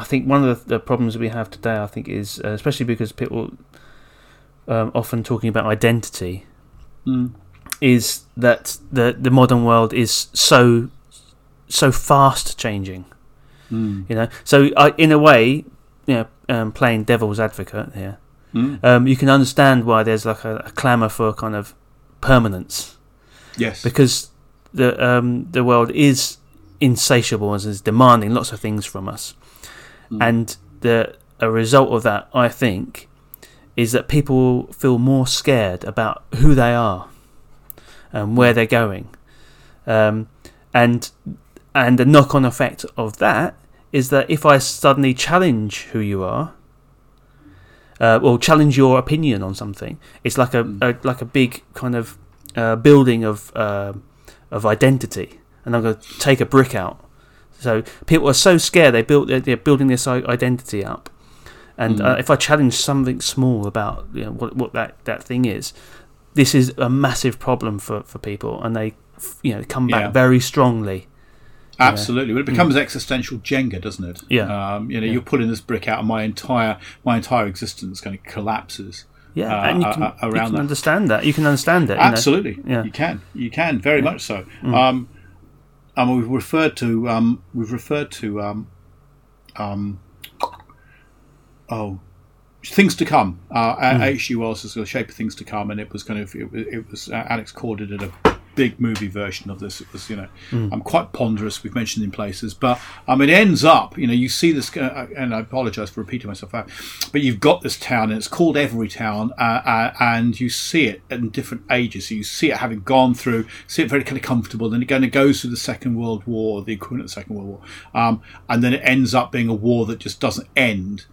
think one of the problems we have today, I think, is especially because people often talking about identity, is that the modern world is so fast changing. So in a way, playing devil's advocate here, you can understand why there's like a clamour for kind of permanence. Yes, because the world is insatiable and is demanding lots of things from us, and a result of that, I think, is that people feel more scared about who they are and where they're going, and the knock-on effect of that is that if I suddenly challenge who you are, or challenge your opinion on something, it's like a big kind of building of identity, and I'm going to take a brick out. So people are so scared they're building this identity up, and if I challenge something small about what that thing is, this is a massive problem for people, and they come back very strongly. Absolutely. Well, it becomes existential Jenga, doesn't it? Yeah. You're pulling this brick out, and my entire existence kind of collapses. Yeah, and you can understand that. You can understand it. Absolutely. You can very much so. We've referred to things to come. H.G. Wells is the shape of things to come, and it was Alex Cord did a big movie version of this. It was quite ponderous. We've mentioned in places, but it ends up. You see this, and I apologise for repeating myself out, but you've got this town, and it's called Everytown, and you see it in different ages. So you see it having gone through, see it very kind of comfortable, then it goes through the Second World War, the equivalent of the Second World War, and then it ends up being a war that just doesn't end,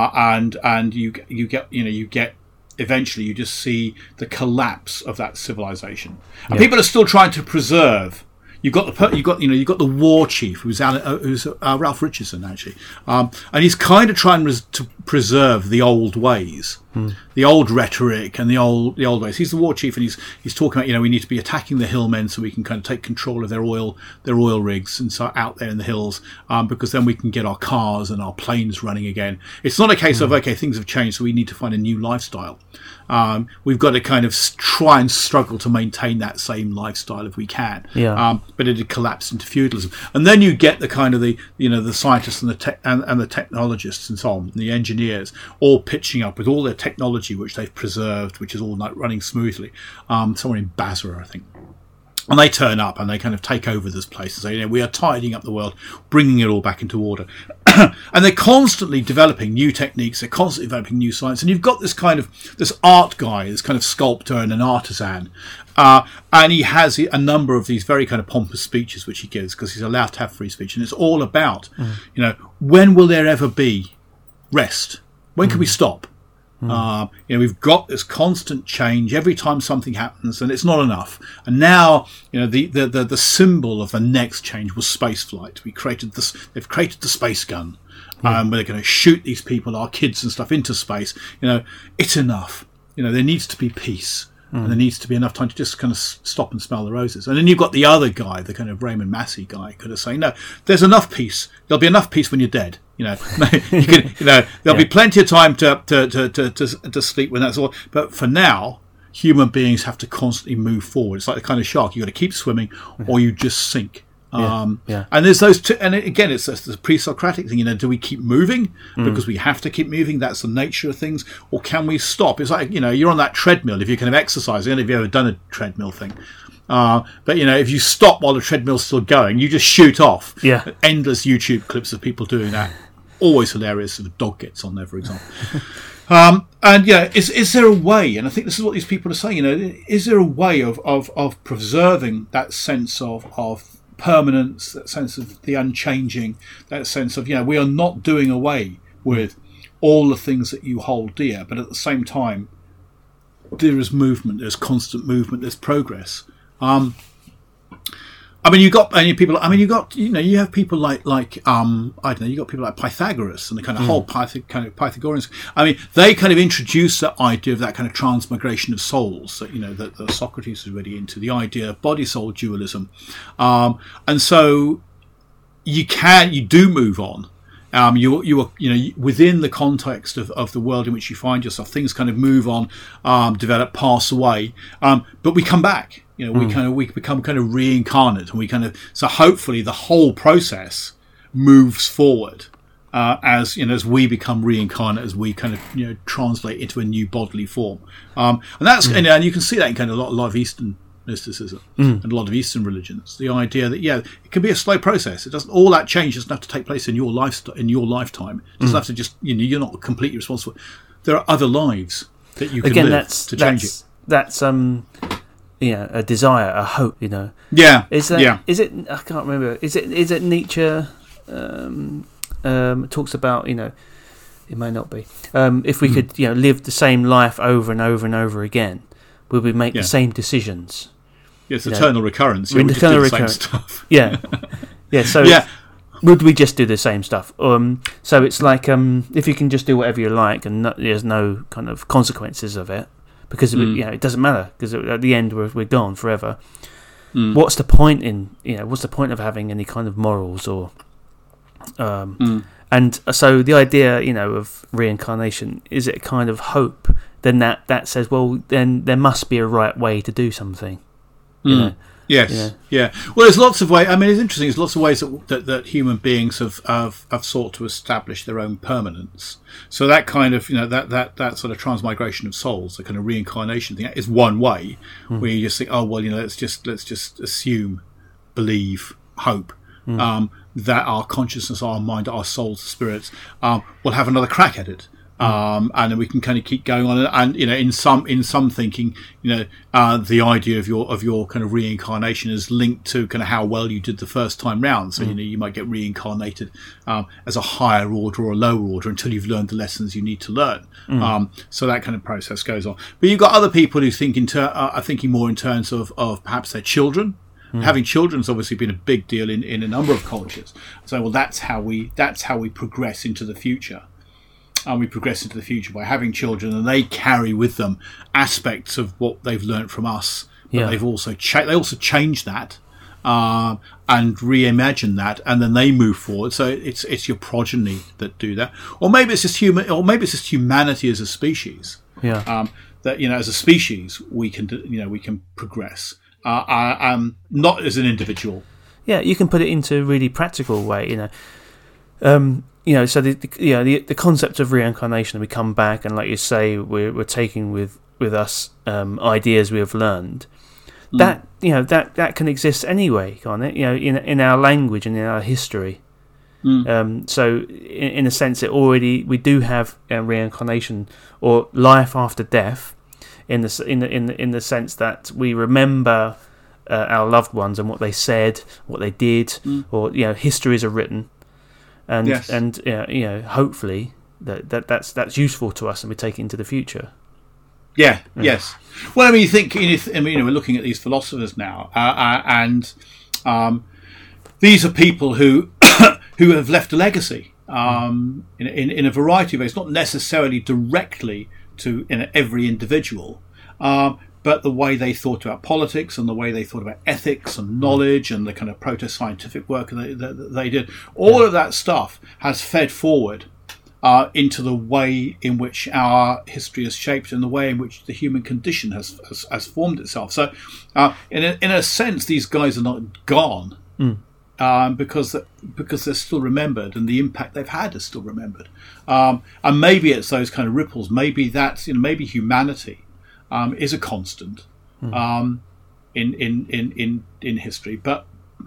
and you get. Eventually, you just see the collapse of that civilization, and people are still trying to preserve. You've got the war chief, who's Ralph Richardson actually, and he's kind of trying to preserve the old ways, the old rhetoric, and the old ways. He's the war chief, and he's talking about we need to be attacking the hillmen so we can kind of take control of their oil rigs and so out there in the hills, because then we can get our cars and our planes running again. It's not a case of things have changed, so we need to find a new lifestyle. We've got to kind of try and struggle to maintain that same lifestyle if we can. But it had collapsed into feudalism, and then you get the kind of the scientists and the technologists and so on, the engineers, all pitching up with all their technology which they've preserved, which is all running smoothly. Somewhere in Basra, I think. And they turn up and they kind of take over this place and say, we are tidying up the world, bringing it all back into order. And they're constantly developing new techniques, they're constantly developing new science. And you've got this art guy, this kind of sculptor and an artisan. And he has a number of these very kind of pompous speeches which he gives because he's allowed to have free speech. And it's all about, when will there ever be rest? When can we stop? We've got this constant change every time something happens, and it's not enough. And now, the symbol of the next change was space flight. They've created the space gun, where they're going to shoot these people, our kids and stuff, into space. It's enough. There needs to be peace. And there needs to be enough time to just kind of stop and smell the roses. And then you've got the other guy, the kind of Raymond Massey guy, kind of saying, no, there's enough peace. There'll be enough peace when you're dead. There'll be plenty of time to sleep when that's all. But for now, human beings have to constantly move forward. It's like the kind of shark. You've got to keep swimming or you just sink. And there's those two, and again, it's the pre-Socratic thing. Do we keep moving because we have to keep moving? That's the nature of things, or can we stop? It's like you're on that treadmill. If you're kind of exercising, have you ever done a treadmill thing? But if you stop while the treadmill's still going, you just shoot off. Endless YouTube clips of people doing that. Always hilarious. If a dog gets on there, for example. Is there a way? And I think this is what these people are saying. Is there a way of preserving that sense of permanence, that sense of the unchanging, that sense of we are not doing away with all the things that you hold dear, but at the same time there is movement, there's constant movement, there's progress. You have people like you got people like Pythagoras and the kind of whole Pythagoreans. They kind of introduced the idea of that kind of transmigration of souls that Socrates was really into, the idea of body soul dualism, and so you do move on. You are within the context of the world in which you find yourself. Things kind of move on, develop, pass away, but we come back. We become kind of reincarnate, and so hopefully the whole process moves forward as we become reincarnate, as we kind of translate into a new bodily form, and that's and you can see that in kind of a lot of Eastern mysticism and a lot of Eastern religions. The idea that it can be a slow process. It doesn't all that change doesn't have to take place in your lifetime. It doesn't have to you're not completely responsible. There are other lives that you can live to change it. That's a desire, a hope. Yeah. Is it? I can't remember. Is it Nietzsche? Talks about it may not be. If we could live the same life over and over and over again, will we make the same decisions? Yes, eternal recurrence. We just do the same stuff. Yeah. So would we just do the same stuff? So it's like if you can just do whatever you like and there's no kind of consequences of it, because it doesn't matter, because at the end we're gone forever. What's the point what's the point of having any kind of morals or and so the idea of reincarnation, is it a kind of hope then that says, well, then there must be a right way to do something. Yes. Yeah. Well, there's lots of ways. I mean, it's interesting. There's lots of ways that human beings have sought to establish their own permanence. So that kind of that sort of transmigration of souls, the kind of reincarnation thing, is one way where you just think, oh well, let's just assume, believe, hope that our consciousness, our mind, our souls, spirits will have another crack at it. And then we can kind of keep going on, and in some thinking, the idea of your kind of reincarnation is linked to kind of how well you did the first time round. So you might get reincarnated as a higher order or a lower order until you've learned the lessons you need to learn. So that kind of process goes on. But you've got other people who think are thinking more in terms of perhaps their children. Having children has obviously been a big deal in a number of cultures. So well, that's how we progress into the future. And we progress into the future by having children, and they carry with them aspects of what they've learnt from us. But they've also change that and reimagine that, and then they move forward. So it's your progeny that do that, or maybe it's just humanity as a species. That as a species we can progress, not as an individual. Yeah, you can put it into a really practical way. So the concept of reincarnation, we come back, and like you say, we're taking with us ideas we have learned. That can exist anyway, can't it? In our language and in our history. So in a sense, we do have reincarnation or life after death, in the sense that we remember our loved ones and what they said, what they did, or histories are written. And hopefully that's useful to us, and we take it into the future. Yes. Well, I mean, we're looking at these philosophers now, and these are people who who have left a legacy in a variety of ways, not necessarily directly to every individual, but the way they thought about politics and the way they thought about ethics and knowledge and the kind of proto-scientific work that they did, all of that stuff has fed forward into the way in which our history is shaped and the way in which the human condition has formed itself. So, in a sense, these guys are not gone because they're still remembered, and the impact they've had is still remembered. And maybe it's those kind of ripples. Maybe that's maybe humanity is a constant in history, but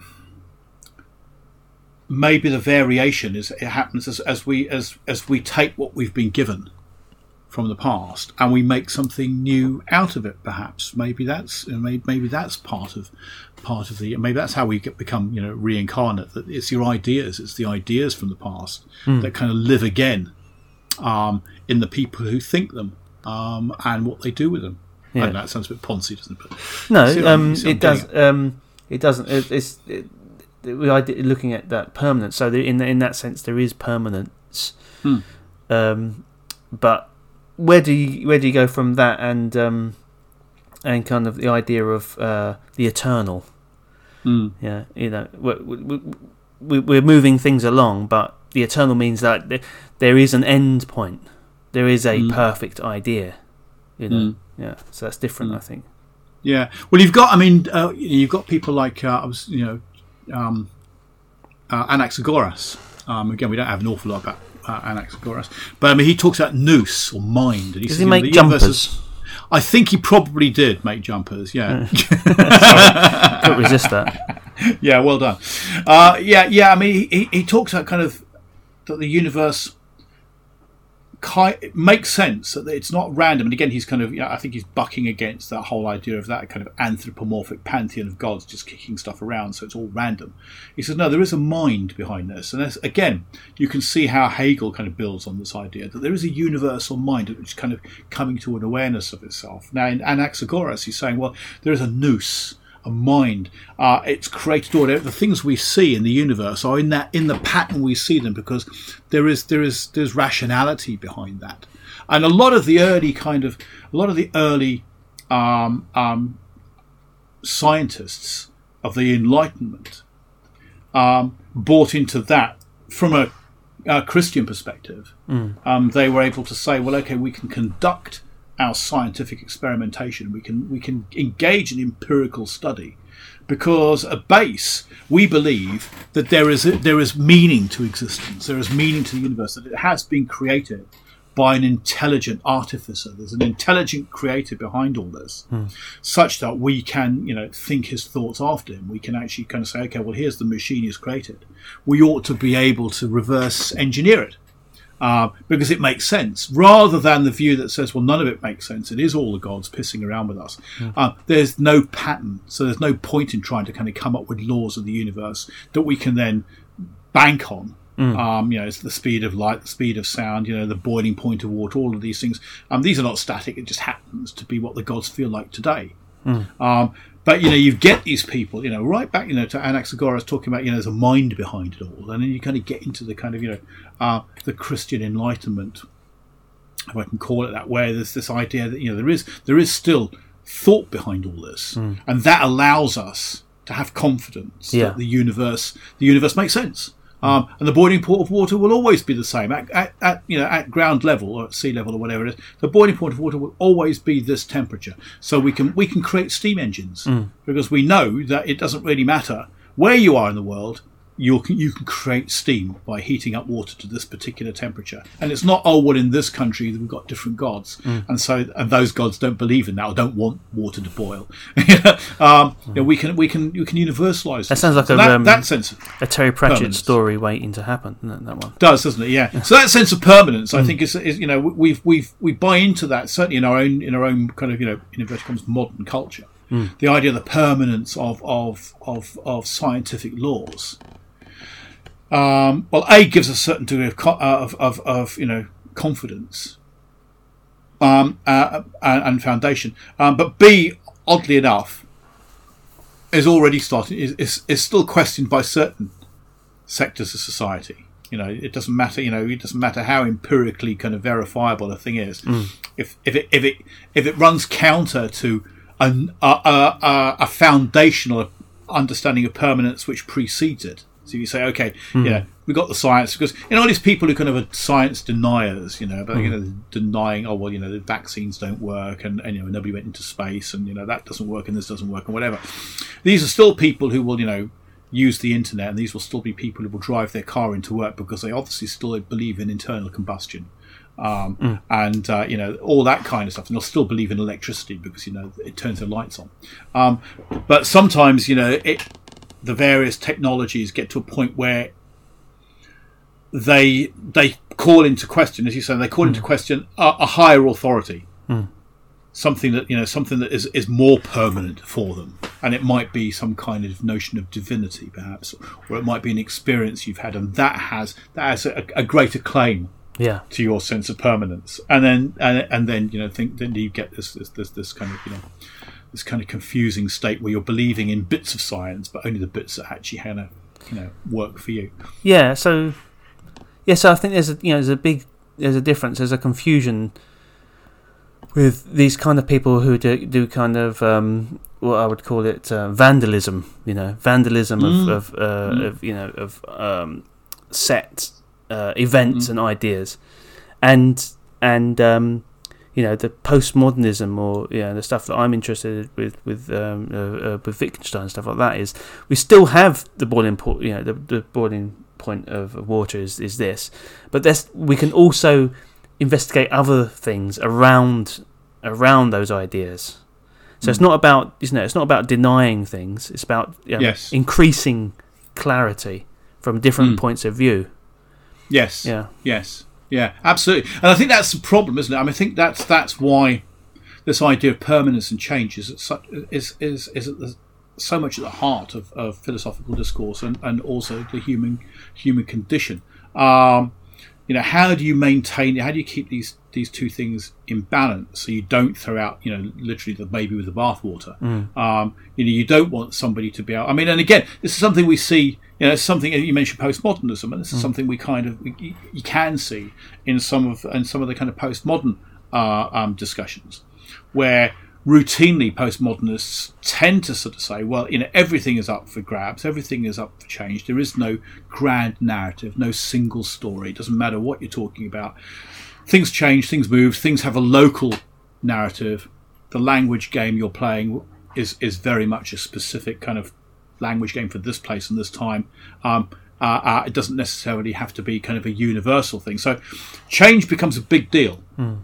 maybe the variation happens as we take what we've been given from the past and we make something new out of it. Perhaps maybe that's part of the, maybe that's how we become reincarnate. That it's your ideas, it's the ideas from the past that kind of live again in the people who think them. And what they do with them. I know, that sounds a bit poncy, doesn't it? But no, it does. It doesn't. Looking at that permanence. So in that sense, there is permanence. But where do you go from that and kind of the idea of the eternal? Yeah, we're moving things along, but the eternal means that there is an end point. There is a perfect idea, you know. Yeah, so that's different, I think. Yeah. Well, you've got people like Anaxagoras. Again, we don't have an awful lot about Anaxagoras, but I mean, he talks about nous or mind. And Does he make jumpers? I think he probably did make jumpers. Yeah. Sorry, couldn't resist that. Yeah, well done. I mean, he talks about kind of that the universe it makes sense that it's not random. And again, he's kind of, I think he's bucking against that whole idea of that kind of anthropomorphic pantheon of gods just kicking stuff around, so it's all random. He says, no, there is a mind behind this. And again, you can see how Hegel kind of builds on this idea that there is a universal mind which is kind of coming to an awareness of itself. Now, in Anaxagoras, he's saying, well, there is a nous, a mind. It's created order. The things we see in the universe are in the pattern we see them, because there's rationality behind that. And a lot of the early scientists of the Enlightenment bought into that from a Christian perspective. They were able to say, well, okay, we can conduct our scientific experimentation, we can engage in empirical study, because at base we believe that there is meaning to existence, there is meaning to the universe, that it has been created by an intelligent artificer. There's an intelligent creator behind all this, such that we can, think his thoughts after him. We can actually kind of say, okay, well, here's the machine he's created. We ought to be able to reverse engineer it. Because it makes sense, rather than the view that says, well, none of it makes sense. It is all the gods pissing around with us. There's no pattern, so there's no point in trying to kind of come up with laws of the universe that we can then bank on. It's the speed of light, the speed of sound, the boiling point of water, all of these things. These are not static. It just happens to be what the gods feel like today. But, you get these people, right back, to Anaxagoras talking about, there's a mind behind it all. And then you kind of get into the kind of, the Christian Enlightenment, if I can call it that, where there's this idea that, there is still thought behind all this. And that allows us to have confidence that the universe makes sense. And the boiling point of water will always be the same at ground level or at sea level or whatever it is. The boiling point of water will always be this temperature. So we can create steam engines because we know that it doesn't really matter where you are in the world. You can create steam by heating up water to this particular temperature. And it's not, in this country we've got different gods, and those gods don't believe in that or don't want water to boil. You can universalize. That sounds like that sense of a Terry Pratchett story waiting to happen. That one doesn't it? Yeah. So that sense of permanence, I think, is we buy into that, certainly in our own kind of in inverted commas modern culture. The idea of the permanence of scientific laws. Gives a certain degree of confidence and foundation, but B, oddly enough, is already starting is still questioned by certain sectors of society. It doesn't matter. It doesn't matter how empirically kind of verifiable a thing is. If it runs counter to a foundational understanding of permanence which precedes it. So you say, okay, we've got the science, because all these people who kind of are science deniers, about denying, the vaccines don't work, and nobody went into space, and that doesn't work, and this doesn't work, and whatever. These are still people who will, use the internet, and these will still be people who will drive their car into work because they obviously still believe in internal combustion. And all that kind of stuff, and they'll still believe in electricity because it turns their lights on. But sometimes the various technologies get to a point where they call into question, as you say, into question a higher authority, something that is more permanent for them, and it might be some kind of notion of divinity, perhaps, or it might be an experience you've had, and that has a greater claim. To your sense of permanence, and then then you get this kind of this kind of confusing state where you're believing in bits of science, but only the bits that actually work for you. So I think there's a difference. There's a confusion with these kind of people who do kind of what I would call it vandalism. Vandalism of set events and ideas, and the postmodernism, or the stuff that I'm interested with Wittgenstein and stuff like that, is we still have the boiling point. The boiling point of water is this, but we can also investigate other things around those ideas. So it's not about it's not about denying things. It's about increasing clarity from different points of view. Yes. Yeah. Yes. Yeah. Absolutely. And I think that's the problem, isn't it? I mean, I think that's why this idea of permanence and change is so much at the heart of philosophical discourse and also the human condition. How do you maintain? How do you keep these two things in balance so you don't throw out literally the baby with the bathwater? You don't want somebody to be out. I mean, and again, this is something we see. It's something you mentioned postmodernism, and this is something we you can see in some of the kind of postmodern discussions, where routinely postmodernists tend to sort of say, well, everything is up for grabs, everything is up for change. There is no grand narrative, no single story. It doesn't matter what you're talking about. Things change, things move, things have a local narrative. The language game you're playing is very much a specific kind of language game for this place and this time. It doesn't necessarily have to be kind of a universal thing. So change becomes a big deal.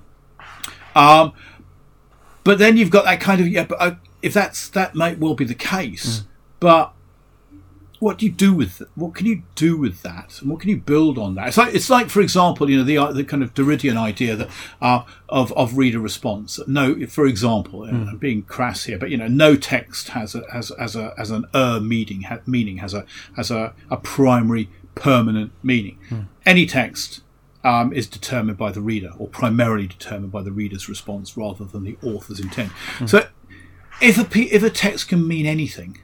But then you've got that kind of if that might well be the case, but what do you do with it? What can you do with that, and what can you build on that? It's like for example, the kind of Derridian idea that of reader response. No, for example, I'm being crass here, but no text has an meaning, has a primary permanent meaning. Any text is determined by the reader, or primarily determined by the reader's response rather than the author's intent. So if a text can mean anything,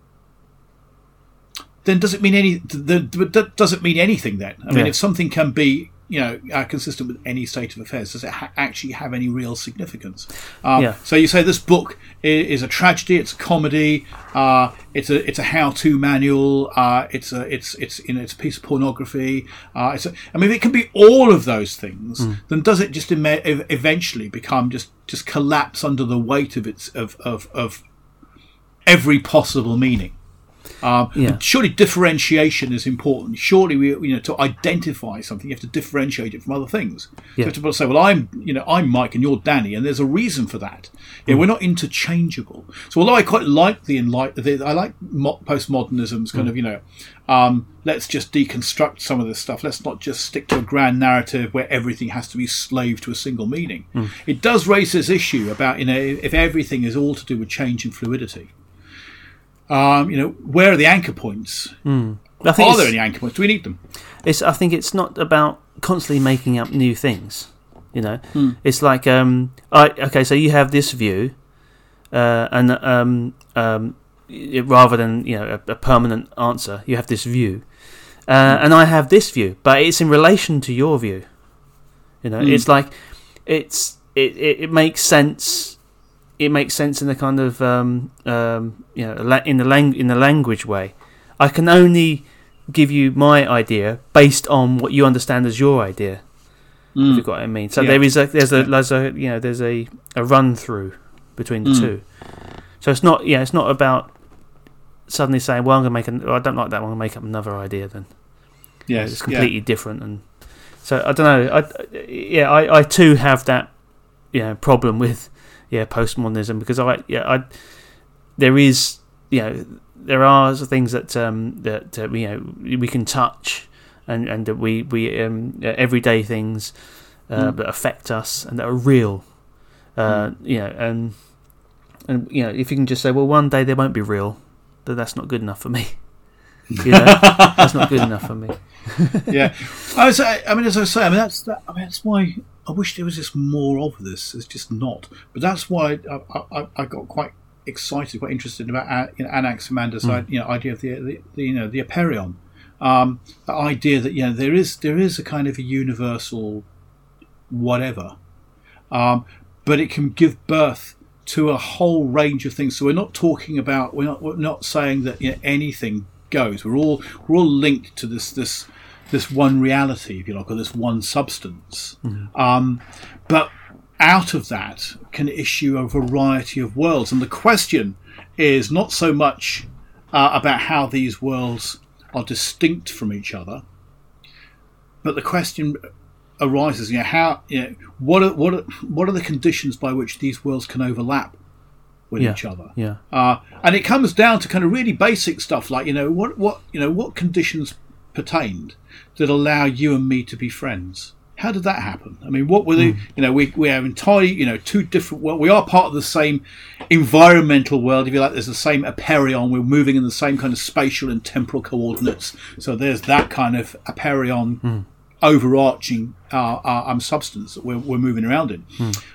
then does it mean anything then? I mean, if something can be consistent with any state of affairs, does it actually have any real significance? So you say this book is a tragedy, it's a comedy, it's a how-to manual, it's a piece of pornography. If it can be all of those things, then does it just eventually become just collapse under the weight of every possible meaning? Surely differentiation is important. Surely to identify something, you have to differentiate it from other things. You have to say, well, I'm Mike and you're Danny, and there's a reason for that. We're not interchangeable. So although I quite like I like postmodernism's kind of let's just deconstruct some of this stuff. Let's not just stick to a grand narrative where everything has to be slave to a single meaning. It does raise this issue about if everything is all to do with change and fluidity. Where are the anchor points? Are there any anchor points? Do we need them? I think it's not about constantly making up new things. It's like so you have this view, and rather than a permanent answer, you have this view, and I have this view, but it's in relation to your view. It's like it makes sense. It makes sense in the kind of in the language way. I can only give you my idea based on what you understand as your idea. If you've got what I mean. So there's a run through between the two. So it's not about suddenly saying, well, I don't like that one, I'm going to make up another idea then. It's completely different, and so I don't know. I too have that problem with postmodernism, because there are things that we can touch, and that we everyday things that affect us and that are real, and if you can just say, well, one day they won't be real, that's not good enough for me. That's not good enough for me. As I say, that's why I wish there was just more of this. It's just not. But that's why I got quite excited, quite interested about Anaximander's idea of the apeiron. The idea that there is a kind of a universal whatever, but it can give birth to a whole range of things. So we're not talking about we're not saying that anything goes. We're all linked to this this one reality, if you like, or this one substance. But out of that can issue a variety of worlds. And the question is not so much about how these worlds are distinct from each other, but the question arises, what are the conditions by which these worlds can overlap with each other? Yeah. And it comes down to kind of really basic stuff like, what conditions pertained that allow you and me to be friends? How did that happen? I mean, what were the, we have entirely, two different worlds. We are part of the same environmental world, if you like. There's the same aperion. We're moving in the same kind of spatial and temporal coordinates. So there's that kind of aperion overarching substance that we're moving around in.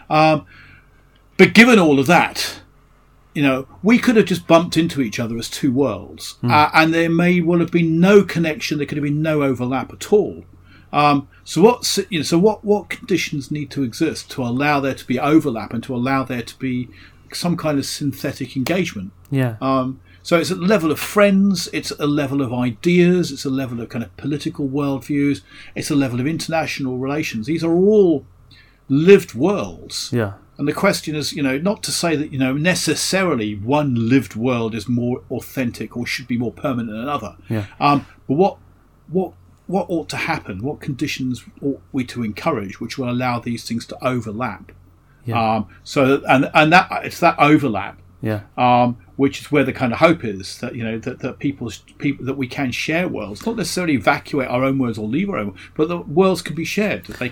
But given all of that, we could have just bumped into each other as two worlds, and there may well have been no connection. There could have been no overlap at all. So what conditions need to exist to allow there to be overlap and to allow there to be some kind of synthetic engagement? Yeah. So it's at the level of friends, it's at the level of ideas, it's a level of kind of political worldviews, it's a level of international relations. These are all lived worlds. Yeah. And the question is, not to say that, necessarily one lived world is more authentic or should be more permanent than another. Yeah. But what ought to happen? What conditions ought we to encourage which will allow these things to overlap? Yeah. And that it's that overlap. Yeah. Which is where the kind of hope is that that people that we can share worlds, not necessarily evacuate our own worlds or leave our own, but the worlds can be shared. That they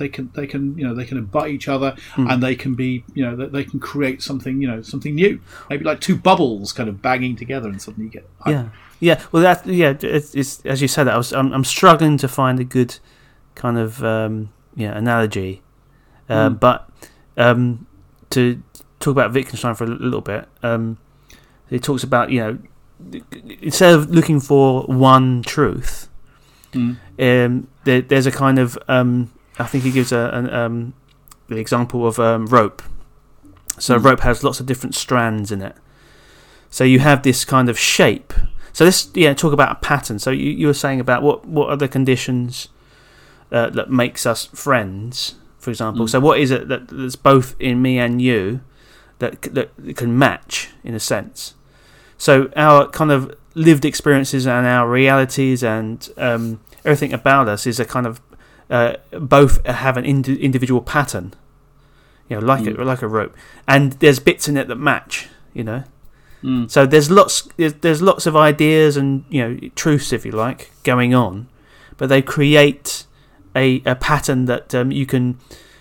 can invite each other, and they can be that they can create something something new. Maybe like two bubbles kind of banging together, and suddenly you get yeah. Well, it's as you said that I'm struggling to find a good kind of analogy, but to talk about Wittgenstein for a little bit. He talks about instead of looking for one truth, there's a kind of I think he gives the example of rope. So rope has lots of different strands in it. So you have this kind of shape. So let's talk about a pattern. So you were saying about what are the conditions that makes us friends, for example. So what is it that's both in me and you that can match in a sense? So our kind of lived experiences and our realities and everything about us is a kind of both have an individual pattern, like a rope, and there's bits in it that match, So there's lots of ideas and truths, if you like, going on, but they create a pattern that you can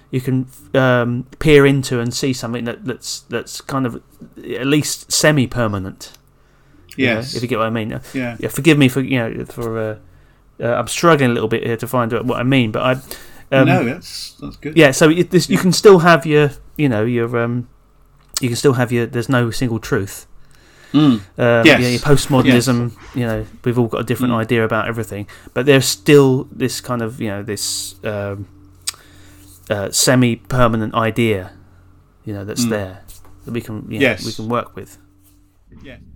peer into and see something that's kind of at least semi-permanent. Yes, if you get what I mean. Yeah. Forgive me for I'm struggling a little bit here to find out what I mean, but no, that's good. Yeah, so you can still have your you can still have your. There's no single truth. Yes. Your postmodernism. We've all got a different idea about everything, but there's still this kind of this semi-permanent idea, that's there that we can we can work with. Yeah.